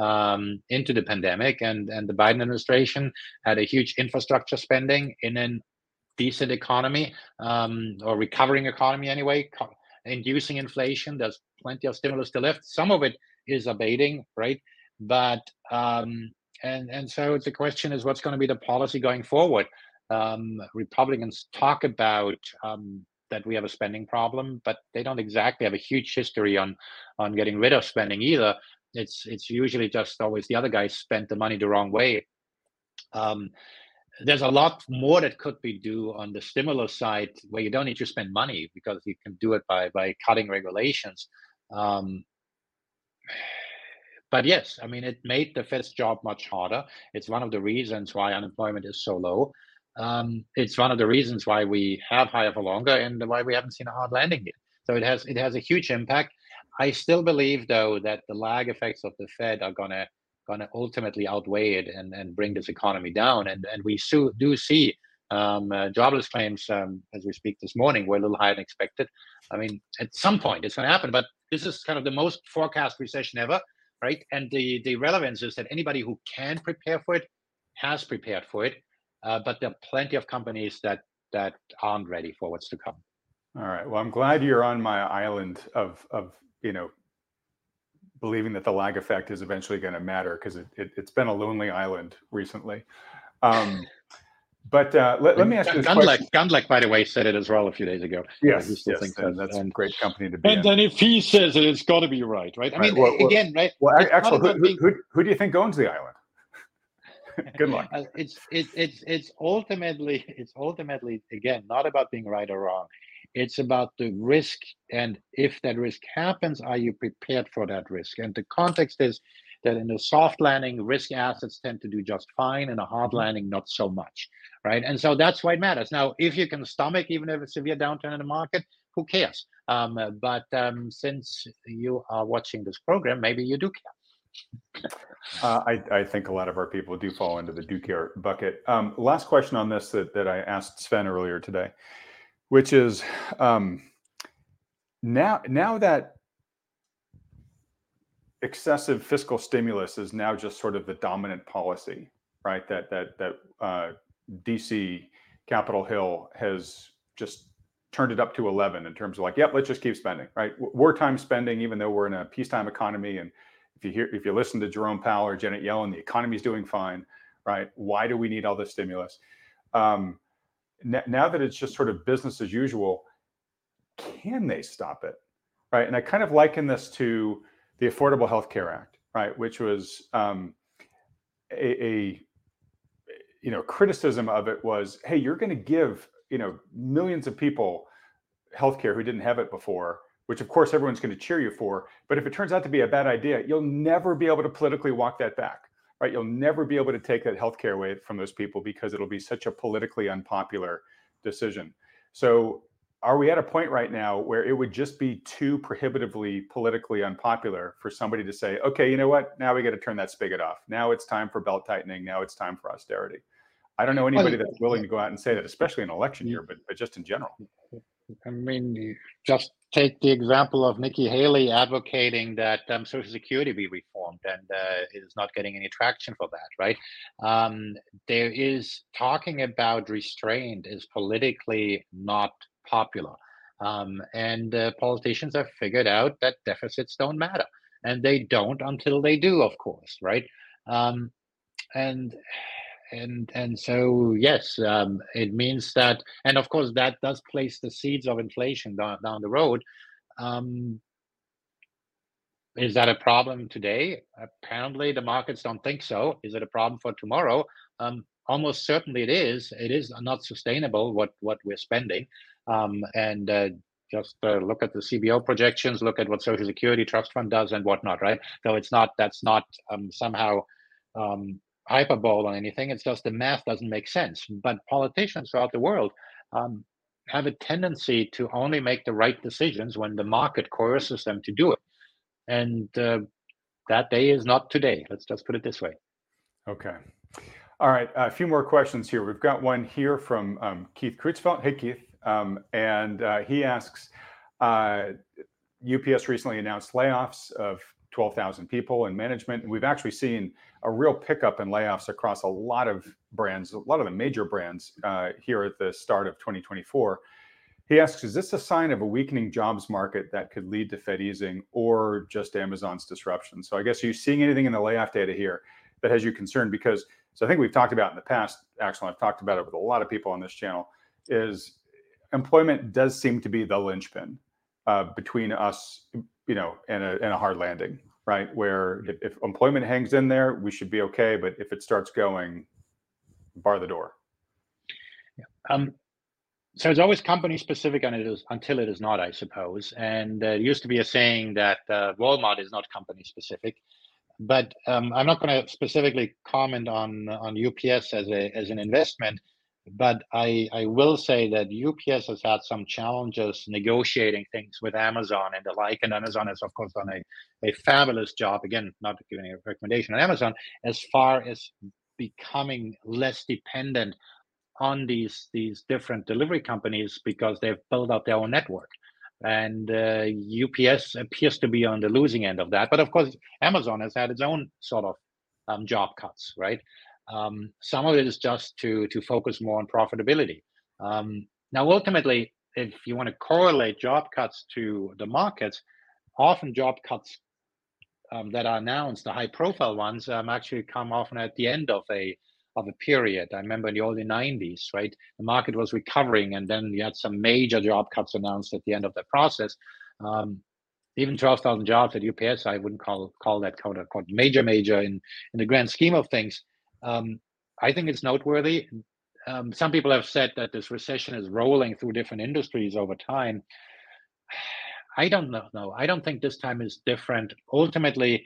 um, into the pandemic, and and the Biden administration had a huge infrastructure spending in a decent economy, um, or recovering economy anyway, co- inducing inflation. There's plenty of stimulus to lift. Some of it is abating, right? But um, and and so the question is, what's going to be the policy going forward? Um, Republicans talk about um, that we have a spending problem, but they don't exactly have a huge history on on getting rid of spending either. It's it's usually just always the other guys spent the money the wrong way. Um, there's a lot more that could be due on the stimulus side, where you don't need to spend money because you can do it by by cutting regulations. Um, but yes, I mean, it made the Fed's job much harder. It's one of the reasons why unemployment is so low. Um, it's one of the reasons why we have higher for longer and why we haven't seen a hard landing yet. So it has it has a huge impact. I still believe, though, that the lag effects of the Fed are gonna gonna ultimately outweigh it and, and bring this economy down. And and we so, do see Um, uh, jobless claims, um, as we speak this morning, were a little higher than expected. I mean, at some point it's going to happen, but this is kind of the most forecast recession ever, right? And the, the relevance is that anybody who can prepare for it has prepared for it, uh, but there are plenty of companies that that aren't ready for what's to come. All right. Well, I'm glad you're on my island of of you know believing that the lag effect is eventually going to matter, because it, it it's been a lonely island recently. Um, But uh, let, let me ask you this Gundlach, question. Gundlach, by the way, said it as well a few days ago. Yes, he still yes, thinks and that, that's and, a great company to be and in. then if he says it, it's got to be right, right? I right. mean, well, again, right? Well, it's actually, who, who, being, who, who do you think owns the island? Good luck. Uh, it's it, it's it's ultimately it's ultimately again not about being right or wrong. It's about the risk, and if that risk happens, are you prepared for that risk? And the context is that in a soft landing, risk assets tend to do just fine. In a hard landing, not so much, right? And so that's why it matters. Now, if you can stomach even a severe downturn in the market, who cares? Um, but um, since you are watching this program, maybe you do care. Uh, I, I think a lot of our people do fall into the do care bucket. Um, last question on this that, that I asked Sven earlier today, which is um, now now that excessive fiscal stimulus is now just sort of the dominant policy, right? That that that uh, D C Capitol Hill has just turned it up to eleven in terms of like, yep, let's just keep spending, right? Wartime spending, even though we're in a peacetime economy, and if you hear, if you listen to Jerome Powell or Janet Yellen, the economy is doing fine, right? Why do we need all this stimulus? Um, n- now that it's just sort of business as usual, can they stop it, right? And I kind of liken this to the Affordable Health Care Act, right, which was um, a, a you know criticism of it was, hey, you're going to give you know millions of people healthcare who didn't have it before, which of course everyone's going to cheer you for. But if it turns out to be a bad idea, you'll never be able to politically walk that back, right? You'll never be able to take that healthcare away from those people because it'll be such a politically unpopular decision. So are we at a point right now where it would just be too prohibitively politically unpopular for somebody to say, okay, you know what, now we got to turn that spigot off. Now it's time for belt tightening. Now it's time for austerity. I don't know anybody Well, that's willing to go out and say that, especially in an election year, but, but just in general. I mean, just take the example of Nikki Haley advocating that um, Social Security be reformed, and uh, is not getting any traction for that, right? Um, there is talking about restraint is politically not popular. Um, and uh, politicians have figured out that deficits don't matter, and they don't until they do, of course, right? Um, and and and so yes, um, it means that, and of course that does place the seeds of inflation down, down the road. Um, is that a problem today? Apparently the markets don't think so. Is it a problem for tomorrow? Um, almost certainly it is. It is not sustainable what what we're spending, um, and uh, just uh, look at the C B O projections, look at what Social Security Trust Fund does and whatnot, right? So it's not, that's not um, somehow um, hyperbole or anything. It's just the math doesn't make sense. But politicians throughout the world um, have a tendency to only make the right decisions when the market coerces them to do it. And uh, that day is not today. Let's just put it this way. Okay. All right. A few more questions here. We've got one here from um, Keith Kreutzfeldt. Hey, Keith. Um, and uh, he asks, uh, U P S recently announced layoffs of twelve thousand people in management. And we've actually seen a real pickup in layoffs across a lot of brands, a lot of the major brands uh, here at the start of twenty twenty-four. He asks, is this a sign of a weakening jobs market that could lead to Fed easing, or just Amazon's disruption? So I guess, are you seeing anything in the layoff data here that has you concerned? Because, so I think we've talked about in the past, actually, I've talked about it with a lot of people on this channel, is employment does seem to be the linchpin uh, between us, you know, and a, and a hard landing, right? Where if, if employment hangs in there, we should be okay. But if it starts going, bar the door. Yeah. Um, So it's always company specific, and it is until it is not, I suppose. And uh, it used to be a saying that uh, Walmart is not company specific, but um, I'm not going to specifically comment on on U P S as a as an investment. But I I will say that U P S has had some challenges negotiating things with Amazon and the like, and Amazon has of course done a a fabulous job. Again, not giving a recommendation on Amazon, as far as becoming less dependent on these these different delivery companies because they've built out their own network. And uh, U P S appears to be on the losing end of that. But of course, Amazon has had its own sort of um, job cuts, right? Um, some of it is just to to focus more on profitability. Um, now, ultimately, if you want to correlate job cuts to the markets, often job cuts um, that are announced, the high-profile ones, um, actually come often at the end of a of a period. I remember in the early nineties, right? The market was recovering, and then you had some major job cuts announced at the end of the process. Um, even twelve thousand jobs at U P S, I wouldn't call call that quote unquote major major in in the grand scheme of things. Um, I think it's noteworthy. Um, some people have said that this recession is rolling through different industries over time. I don't know. No, I don't think this time is different. Ultimately,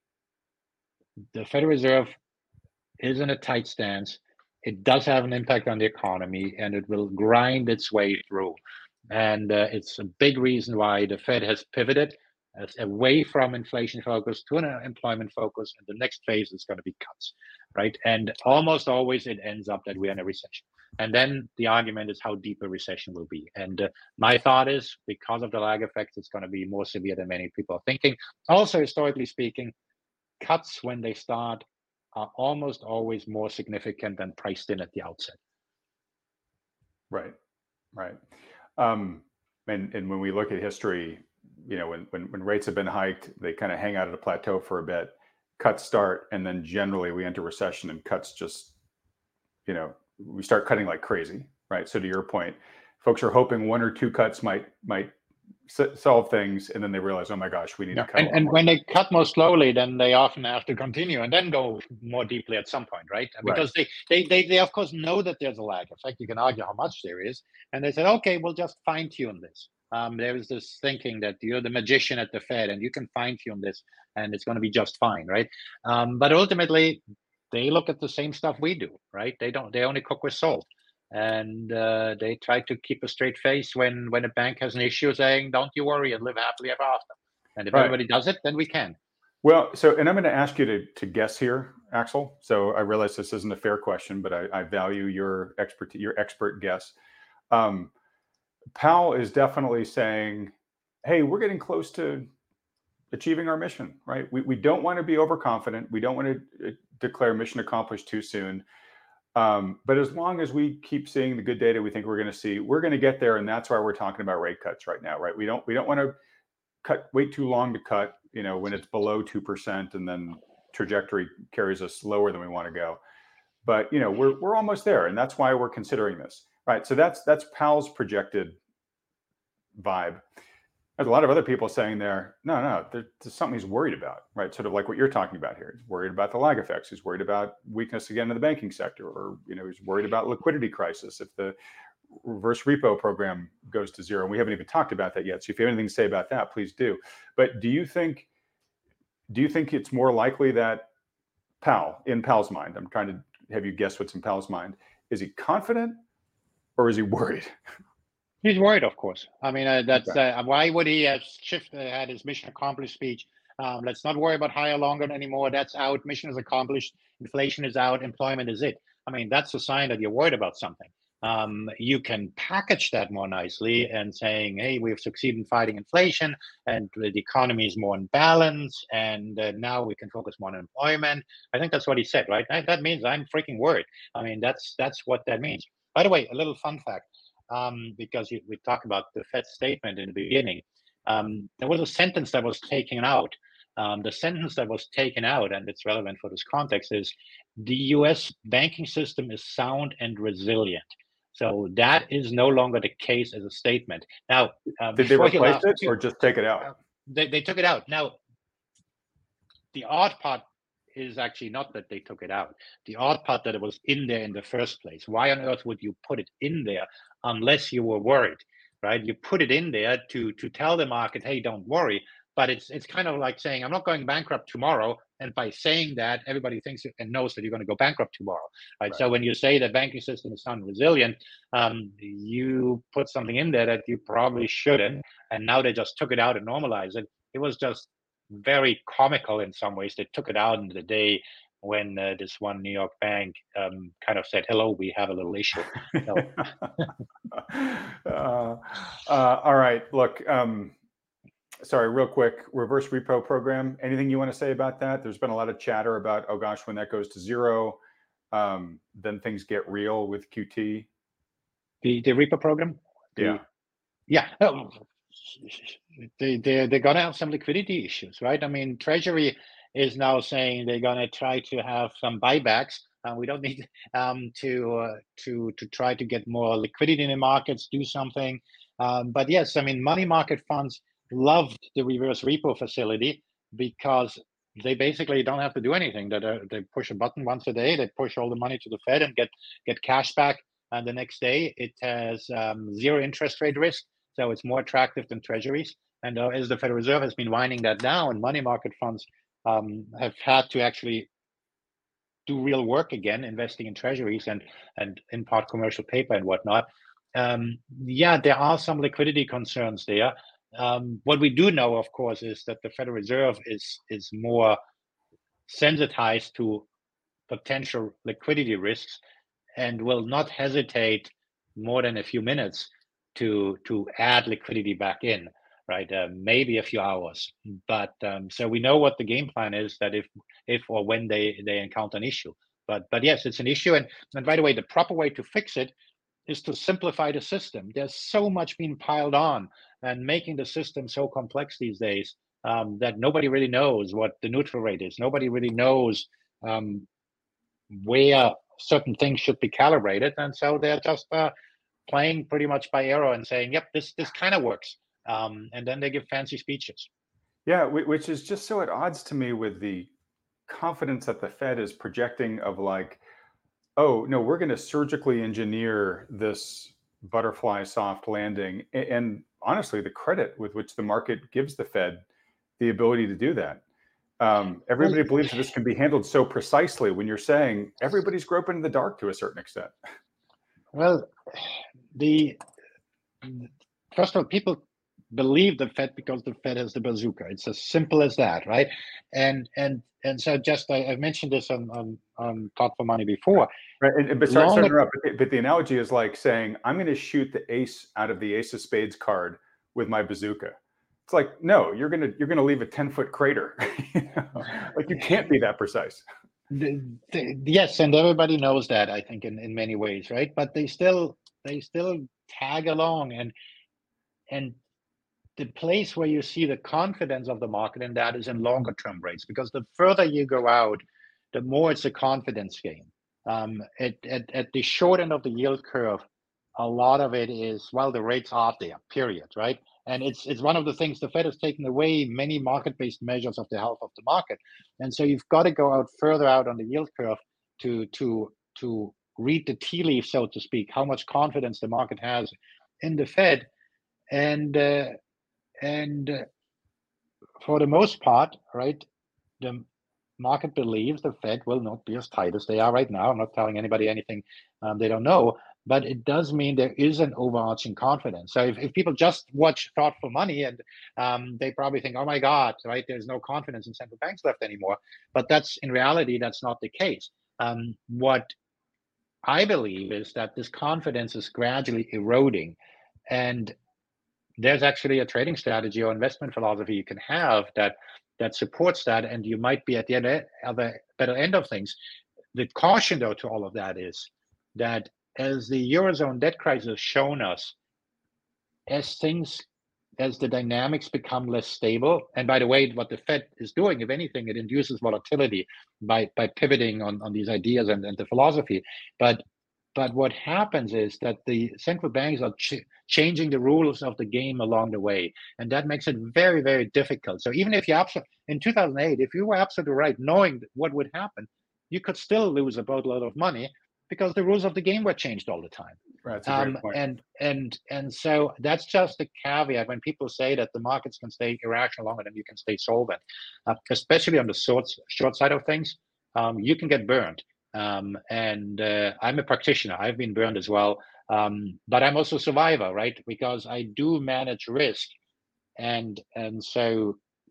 the Federal Reserve is in a tight stance. It does have an impact on the economy, and it will grind its way through. And uh, it's a big reason why the Fed has pivoted as away from inflation focus to an employment focus. And the next phase is going to be cuts, right? And almost always it ends up that we're in a recession. And then the argument is how deep a recession will be. And uh, my thought is, because of the lag effect, it's going to be more severe than many people are thinking. Also, historically speaking, cuts when they start are almost always more significant than priced in at the outset. Right, right. Um, and, and when we look at history, you know, when, when, when rates have been hiked, they kind of hang out at a plateau for a bit, cuts start, and then generally we enter recession and cuts just, you know, we start cutting like crazy, right? So to your point, folks are hoping one or two cuts might might solve things, and then they realize, oh my gosh, we need yeah. to cut. And, and when they cut more slowly, then they often have to continue and then go more deeply at some point, right? Because right. They, they they they of course know that there's a lag effect. You can argue how much there is, and they said, okay, we'll just fine tune this. Um, there is this thinking that you're the magician at the Fed and you can fine tune this, and it's going to be just fine, right? Um, but ultimately, they look at the same stuff we do, right? They don't. They only cook with salt. And uh, they try to keep a straight face when when a bank has an issue, saying, "Don't you worry and live happily ever after." And if right. everybody does it, then we can. Well, so and I'm going to ask you to to guess here, Axel. So I realize this isn't a fair question, but I, I value your expert your expert guess. Um, Powell is definitely saying, "Hey, we're getting close to achieving our mission, right? We we don't want to be overconfident. We don't want to declare mission accomplished too soon." Um, but as long as we keep seeing the good data we think we're going to see, we're going to get there, and that's why we're talking about rate cuts right now, right? We don't we don't want to cut wait too long to cut, you know, when it's below two percent, and then trajectory carries us lower than we want to go. But you know, we're we're almost there, and that's why we're considering this, right? So that's that's Powell's projected vibe. There's a lot of other people saying there, no, no, there's something he's worried about, right? Sort of like what you're talking about here. He's worried about the lag effects. He's worried about weakness again in the banking sector, or you know, he's worried about liquidity crisis if the reverse repo program goes to zero. And we haven't even talked about that yet. So if you have anything to say about that, please do. But do you think, do you think it's more likely that Powell, in Powell's mind, I'm trying to have you guess what's in Powell's mind, is he confident or is he worried? He's worried, of course. I mean, uh, that's okay. uh, why would he have shifted, uh, had his mission accomplished speech? Um, let's not worry about higher, longer anymore. That's out. Mission is accomplished. Inflation is out. Employment is it. I mean, that's a sign that you're worried about something. Um, you can package that more nicely and saying, hey, we've succeeded in fighting inflation and the economy is more in balance, and uh, now we can focus more on employment. I think that's what he said, right? That means I'm freaking worried. I mean, that's that's what that means. By the way, a little fun fact. Um, because we talked about the Fed statement in the beginning, um, there was a sentence that was taken out. Um, the sentence that was taken out, and it's relevant for this context, is the U S banking system is sound and resilient. So that is no longer the case as a statement. Now, uh, did they replace it or just take it out? Uh, they, they took it out. Now, the odd part is actually not that they took it out. The odd part that it was in there in the first place. Why on earth would you put it in there unless you were worried, right? You put it in there to to tell the market, hey, don't worry. But it's it's kind of like saying, I'm not going bankrupt tomorrow. And by saying that, everybody thinks and knows that you're going to go bankrupt tomorrow, right? right. So when you say the banking system is sound resilient, um, you put something in there that you probably shouldn't. And now they just took it out and normalized it. It was just very comical in some ways. They took it out in the day when uh, this one New York bank um, kind of said, "Hello, we have a little issue." So. uh, uh, all right, look. Um, sorry, real quick. Reverse repo program. Anything you want to say about that? There's been a lot of chatter about, oh gosh, when that goes to zero, um, then things get real with Q T. The the repo program. The, yeah. Yeah. Oh, they they they're gonna have some liquidity issues, right? I mean, Treasury is now saying they're gonna try to have some buybacks. Uh, we don't need um, to uh, to to try to get more liquidity in the markets, do something. Um, but yes, I mean, money market funds loved the reverse repo facility because they basically don't have to do anything. That uh, they push a button once a day, they push all the money to the Fed and get get cash back. And the next day, it has um, zero interest rate risk, so it's more attractive than treasuries. And uh, as the Federal Reserve has been winding that down, money market funds um, have had to actually do real work again, investing in treasuries and and in part commercial paper and whatnot. Um, yeah, there are some liquidity concerns there. Um, what we do know, of course, is that the Federal Reserve is is more sensitized to potential liquidity risks and will not hesitate more than a few minutes to to add liquidity back in, right? Uh, maybe a few hours, but um, so we know what the game plan is. That if if or when they they encounter an issue, but but yes, it's an issue. And and by the way, the proper way to fix it is to simplify the system. There's so much being piled on and making the system so complex these days um, that nobody really knows what the neutral rate is. Nobody really knows um, where certain things should be calibrated, and so they're just uh, playing pretty much by arrow and saying, "Yep, this this kind of works," um, and then they give fancy speeches. Yeah, which is just so at odds to me with the confidence that the Fed is projecting of like, oh no, we're going to surgically engineer this butterfly soft landing, and honestly, the credit with which the market gives the Fed the ability to do that. Um, everybody well, believes that this can be handled so precisely when you're saying everybody's groping in the dark to a certain extent. Well, the first of all, people believe the Fed because the Fed has the bazooka. It's as simple as that, right? And and and so just I, I mentioned this on on on Thought for Money before. Right, and, and, but sorry, sorry to interrupt, but, but the analogy is like saying I'm going to shoot the ace out of the ace of spades card with my bazooka. It's like, no, you're gonna you're gonna leave a ten foot crater. You know? Like you can't be that precise. The, the, yes, and everybody knows that, I think, in, in many ways, right? But they still they still tag along, and and the place where you see the confidence of the market in that is in longer term rates, because the further you go out, the more it's a confidence game. Um, at, at at the short end of the yield curve, a lot of it is, well, the rates are there, period, right? And it's it's one of the things the Fed has taken away many market-based measures of the health of the market, and so you've got to go out further out on the yield curve to to to read the tea leaf, so to speak, how much confidence the market has in the Fed, and uh, and uh, for the most part, right, the market believes the Fed will not be as tight as they are right now. I'm not telling anybody anything um, they don't know. But it does mean there is an overarching confidence. So if, if people just watch Thought for Money, and um, they probably think, oh my God, right, there's no confidence in central banks left anymore. But that's in reality, that's not the case. Um, what I believe is that this confidence is gradually eroding. And there's actually a trading strategy or investment philosophy you can have that that supports that. And you might be at the end of the better end of things. The caution, though, to all of that is that as the Eurozone debt crisis has shown us, as things, as the dynamics become less stable, and by the way, what the Fed is doing, if anything, it induces volatility by by pivoting on, on these ideas and, and the philosophy. But but what happens is that the central banks are ch- changing the rules of the game along the way, and that makes it very, very difficult. So even if you absolutely, in two thousand eight, if you were absolutely right, knowing what would happen, you could still lose a boatload of money, because the rules of the game were changed all the time. Right, that's a great um, point. and and and so that's just a caveat when people say that the markets can stay irrational longer than you can stay solvent, uh, especially on the short short side of things. Um, you can get burned, um, and uh, I'm a practitioner. I've been burned as well, um, but I'm also a survivor, right? Because I do manage risk, and and so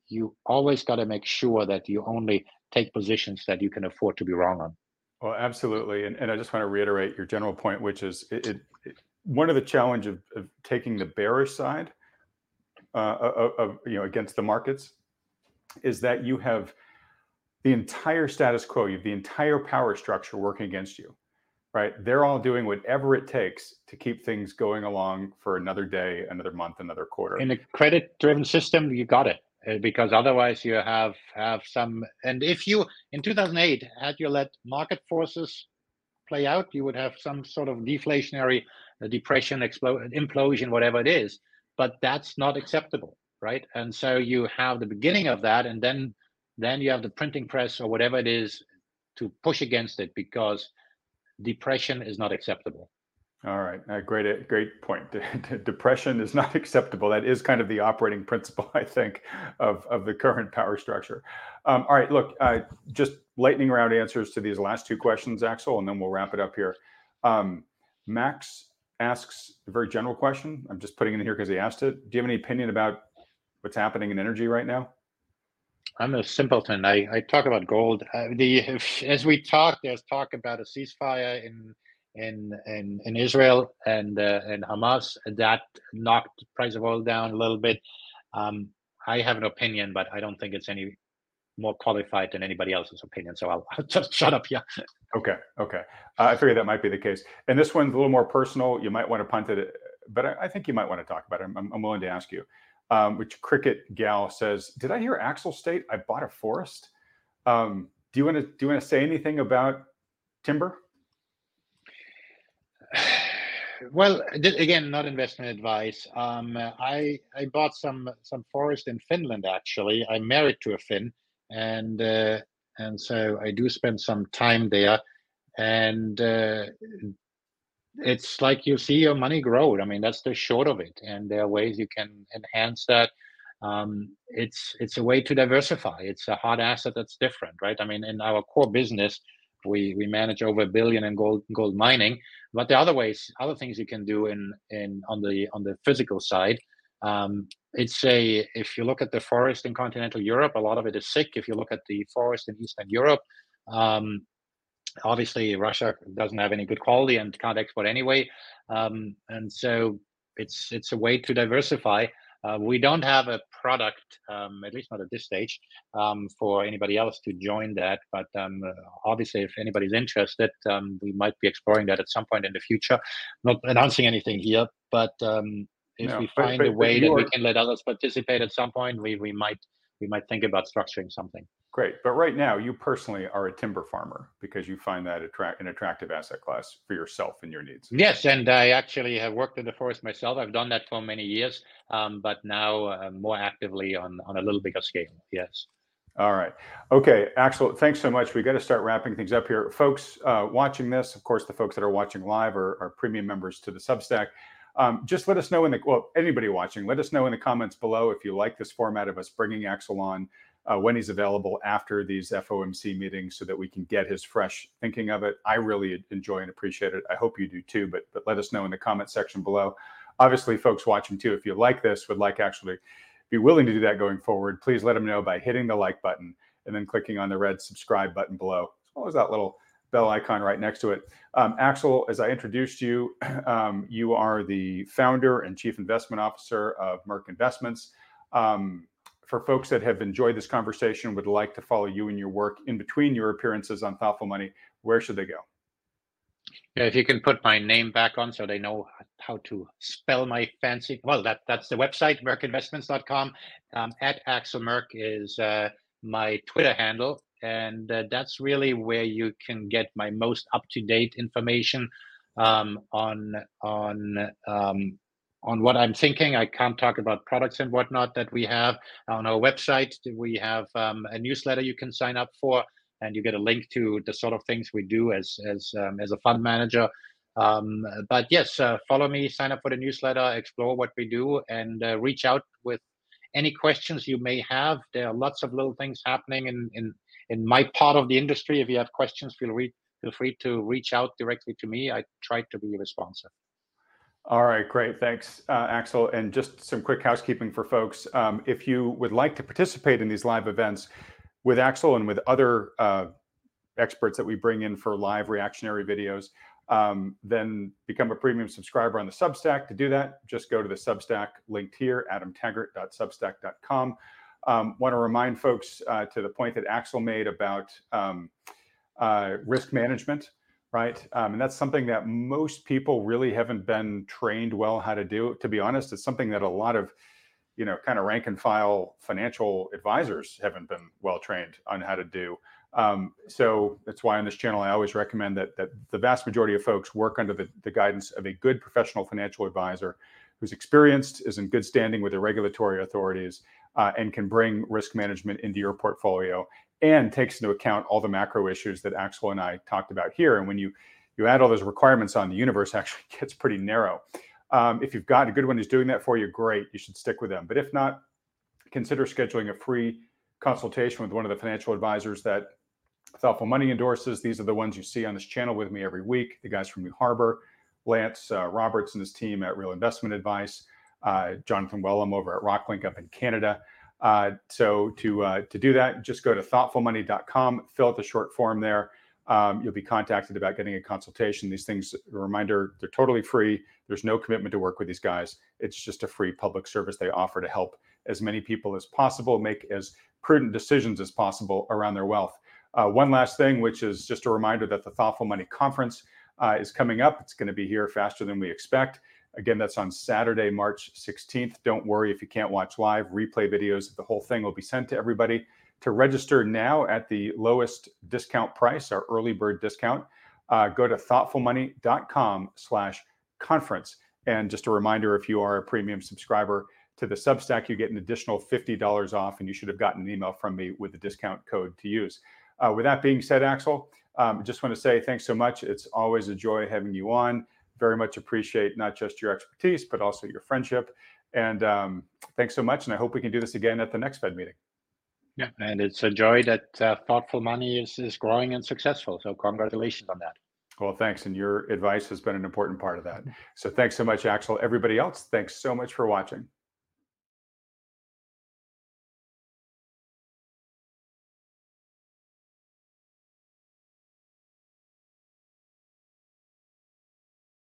you always got to make sure that you only take positions that you can afford to be wrong on. Well, absolutely. And, and I just want to reiterate your general point, which is it, it, it one of the challenge of, of taking the bearish side uh, of, of, you know, against the markets is that you have the entire status quo, you have the entire power structure working against you, right? They're all doing whatever it takes to keep things going along for another day, another month, another quarter. In a credit-driven system, you got it. Because otherwise you have have some, and if you in two thousand eight had you let market forces play out, you would have some sort of deflationary uh, depression, explosion, implosion, whatever it is. But that's not acceptable, right? And so you have the beginning of that, and then then you have the printing press or whatever it is to push against it, because depression is not acceptable. All right, uh, great, great point. Depression is not acceptable. That is kind of the operating principle, I think, of, of the current power structure. Um, all right, look, uh, just lightning round answers to these last two questions, Axel, and then we'll wrap it up here. Um, Max asks a very general question. I'm just putting it in here because he asked it. Do you have any opinion about what's happening in energy right now? I'm a simpleton. I, I talk about gold. Uh, the if, as we talk, there's talk about a ceasefire in. In, in in Israel and uh, and Hamas, that knocked the price of oil down a little bit. Um, I have an opinion, but I don't think it's any more qualified than anybody else's opinion. So I'll, I'll just shut up here. Okay, okay. Uh, I figured that might be the case. And this one's a little more personal. You might want to punt it, but I, I think you might want to talk about it. I'm, I'm willing to ask you. Um, which Cricket Gal says, "Did I hear Axel state I bought a forest?" Um, do you want to do you want to say anything about timber? Well, again, not investment advice. Um, I I bought some some forest in Finland. Actually, I'm married to a Finn, and uh, and so I do spend some time there. And uh, it's like you see your money grow. I mean, that's the short of it. And there are ways you can enhance that. Um, it's it's a way to diversify. It's a hard asset that's different, right? I mean, in our core business, we we manage over a billion in gold gold mining, but there are other ways, other things you can do in in on the on the physical side. Um, it's a if you look at the forest in continental Europe, a lot of it is sick. If you look at the forest in Eastern Europe, um, obviously Russia doesn't have any good quality and can't export anyway, um, and so it's it's a way to diversify. Uh, we don't have a product, um, at least not at this stage, um, for anybody else to join that. But um, uh, obviously, if anybody's interested, um, we might be exploring that at some point in the future. Not announcing anything here, but um, if No, we but- find but- a but way you that are- we can let others participate at some point, we we might we might think about structuring something. Great. But right now, you personally are a timber farmer because you find that attract an attractive asset class for yourself and your needs. Yes, and I actually have worked in the forest myself. I've done that for many years, um, but now uh, more actively on on a little bigger scale. Yes. All right. Okay, Axel, thanks so much. We got to start wrapping things up here. Folks uh, watching this, of course, the folks that are watching live are, are premium members to the Substack. Um, just let us know in the, well, anybody watching, let us know in the comments below if you like this format of us bringing Axel on uh, when he's available after these F O M C meetings so that we can get his fresh thinking of it. I really enjoy and appreciate it. I hope you do too, but, but let us know in the comment section below. Obviously, folks watching too, if you like this, would like actually be willing to do that going forward, please let them know by hitting the like button and then clicking on the red subscribe button below, as well as that little bell icon right next to it. Um, Axel, as I introduced you, um, you are the founder and chief investment officer of Merck Investments. Um, for folks that have enjoyed this conversation, would like to follow you and your work in between your appearances on Thoughtful Money, where should they go? Yeah, if you can put my name back on so they know how to spell my fancy, well, that that's the website, merck investments dot com. Um, at Axel Merck is uh, my Twitter handle. And uh, that's really where you can get my most up-to-date information um, on on um, on what I'm thinking. I can't talk about products and whatnot that we have on our website. We have um, a newsletter you can sign up for, and you get a link to the sort of things we do as as um, as a fund manager. Um, but yes, uh, follow me, sign up for the newsletter, explore what we do, and uh, reach out with any questions you may have. There are lots of little things happening in in in my part of the industry. If you have questions, feel free feel free to reach out directly to me. I try to be responsive. All right, great. Thanks, uh, Axel. And just some quick housekeeping for folks. Um, if you would like to participate in these live events with Axel and with other uh, experts that we bring in for live reactionary videos, um, then become a premium subscriber on the Substack. To do that, just go to the Substack linked here, adam taggart dot substack dot com. Um, want to remind folks uh, to the point that Axel made about um, uh, risk management, right? Um, and that's something that most people really haven't been trained well how to do. To be honest, it's something that a lot of, you know, kind of rank and file financial advisors haven't been well trained on how to do. Um, so that's why on this channel, I always recommend that that the vast majority of folks work under the, the guidance of a good professional financial advisor who's experienced, is in good standing with the regulatory authorities, uh, and can bring risk management into your portfolio and takes into account all the macro issues that Axel and I talked about here. And when you you add all those requirements on, the universe actually gets pretty narrow. Um, if you've got a good one who's doing that for you, great, you should stick with them. But if not, consider scheduling a free consultation with one of the financial advisors that Thoughtful Money endorses. These are the ones you see on this channel with me every week. The guys from New Harbor, Lance uh, Roberts and his team at Real Investment Advice, uh, Jonathan Wellham over at Rocklink up in Canada. Uh, so to uh, to do that, just go to thoughtful money dot com, fill out the short form there. Um, you'll be contacted about getting a consultation. These things, a reminder, they're totally free. There's no commitment to work with these guys. It's just a free public service they offer to help as many people as possible make as prudent decisions as possible around their wealth. Uh, one last thing, which is just a reminder that the Thoughtful Money Conference uh, is coming up. It's going to be here faster than we expect. Again, that's on Saturday, March sixteenth. Don't worry if you can't watch live. Replay videos of the whole thing will be sent to everybody. To register now at the lowest discount price, our early bird discount, uh, go to thoughtful money dot com slash conference. And just a reminder, if you are a premium subscriber to the Substack, you get an additional fifty dollars off, and you should have gotten an email from me with the discount code to use. Uh, with that being said, Axel, um, just want to say thanks so much. It's always a joy having you on. Very much appreciate not just your expertise, but also your friendship. And um, thanks so much. And I hope we can do this again at the next Fed meeting. Yeah, and it's a joy that uh, Thoughtful Money is, is growing and successful. So congratulations on that. Well, thanks. And your advice has been an important part of that. So thanks so much, Axel. Everybody else, thanks so much for watching.